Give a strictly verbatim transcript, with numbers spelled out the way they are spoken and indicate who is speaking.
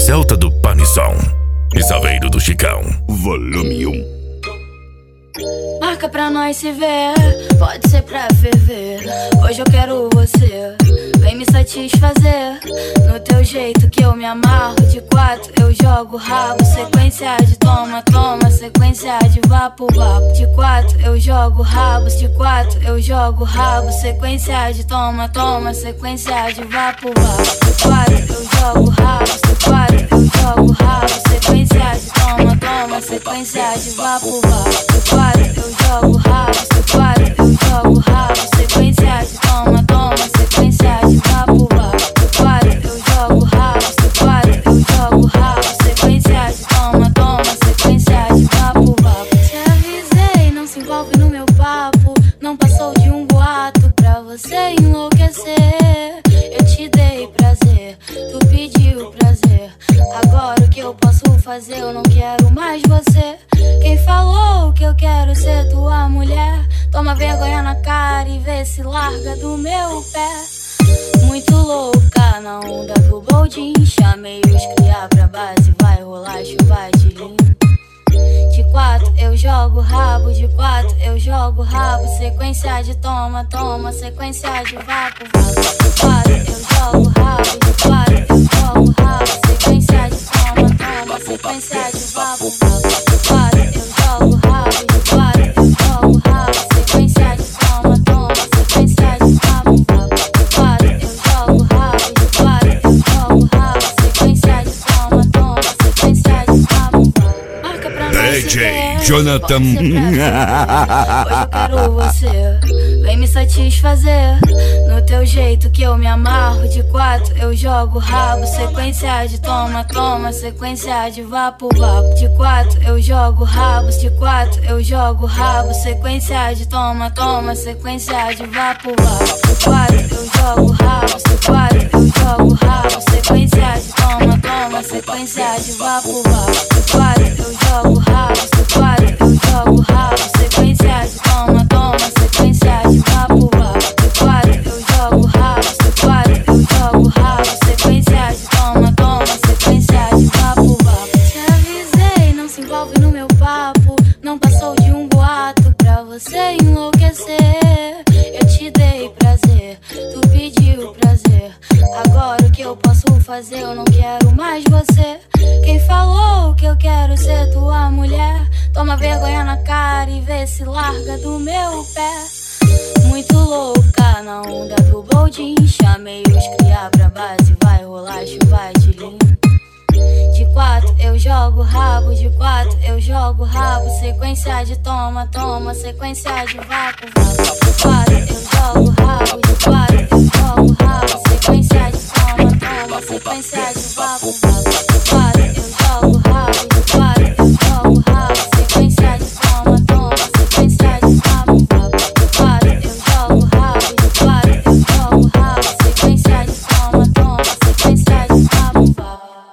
Speaker 1: Celta do Panizão e Saveiro do Chicão. Volume um.
Speaker 2: Marca pra nós se ver, pode ser pra ferver. Hoje eu quero você, vem me satisfazer. No teu jeito que eu me amarro. De quatro eu jogo rabo, sequência de toma, toma, sequência de vapo, vapo. De quatro eu jogo rabos, de quatro eu jogo rabo, sequência de toma, toma, sequência de vapo, vapo. De quatro eu jogo rabos, de quatro eu jogo rabo, sequência de toma, toma, sequência de vapo, vapo. De quatro eu jogo rabos, de quatro eu jogo rabo, sequência de toma, toma, sequência de vapo, vapo. De quatro eu jogo rabos, de quatro eu jogo rabo, sequência de toma, toma, sequência de vapo, vapo. Te avisei, não se envolve no meu papo. Não passou de um boato pra você enlouquecer. Eu te dei prazer, tu pediu prazer. Agora o que eu posso fazer? Eu não quero mais você. Quem falou que eu quero ser tua mulher? Toma vergonha na cara e vê se larga do meu pé. Muito louca na onda do boldin. Chamei os cria pra base, vai rolar chuva de linho. De quatro eu jogo rabo, de quatro eu jogo rabo, sequência de toma, toma, sequência de vapo, vapo. De quatro eu jogo rabo, de quatro eu jogo rabo, sequência de toma, toma, sequência de vapo, vapo. De quatro eu jogo rabo, de quatro eu jogo rabo, sequência de toma, toma, sequência de vapo, vapo. De quatro eu jogo rabo, de quatro eu jogo rabo, sequência de toma, toma, sequência de vapo, vapo. Marca pra
Speaker 1: D J Jonathan.
Speaker 2: Hoje eu quero você, vem me satisfazer. No teu jeito que eu me amarro. De quatro eu jogo rabo, sequência de toma, toma, sequência de vapo, vapo. De quatro eu jogo rabos, de quatro eu jogo rabo, sequência de toma, toma, sequência de vapo, vapo. De quatro eu jogo rabos, de quatro eu jogo rabo, sequência de toma, toma, sequência de vapo, vapo. De quatro eu jogo rabos, de quatro eu jogo rabo, sequência de toma, toma, sequência de vapo, vapo. De quatro eu jogo rabos, de quatro eu jogo rabo, sequência de toma, toma, sequência de vapo, vapo. Te avisei, não se envolve no meu papo. Não passou de um boato pra você enlouquecer. Eu te dei prazer, tu pediu prazer. Agora o que eu posso fazer? Eu não quero mais você. Quem falou que eu quero ser tua mulher? Toma vergonha na cara e vê se larga do meu pé. Muito louca na onda do boldin. Chamei os cria pra base, vai rolar chuva de linho. De quatro eu jogo rabo, de quatro eu jogo rabo, sequência de toma, toma, sequência de vapo, vapo. De quatro eu jogo rabo, de quatro eu jogo rabo, sequência de toma, toma, sequência de vapo, vapo. De quatro